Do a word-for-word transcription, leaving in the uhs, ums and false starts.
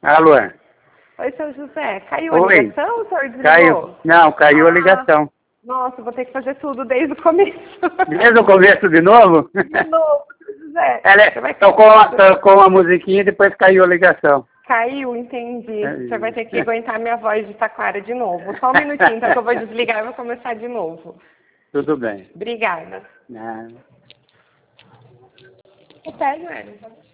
Alô? Oi, seu José. Caiu a Oi. ligação ou o senhor desligou? Caiu. Não, caiu ah, a ligação. Nossa, vou ter que fazer tudo desde o começo. Desde o começo de novo? De novo, seu José. Ela vai tocou, tocou uma musiquinha e depois caiu a ligação. Caiu, entendi. É. O senhor vai ter que aguentar a minha voz de taquara de novo. Só um minutinho, então, que eu vou desligar e vou começar de novo. Tudo bem. Obrigada. Não. Pega, velho.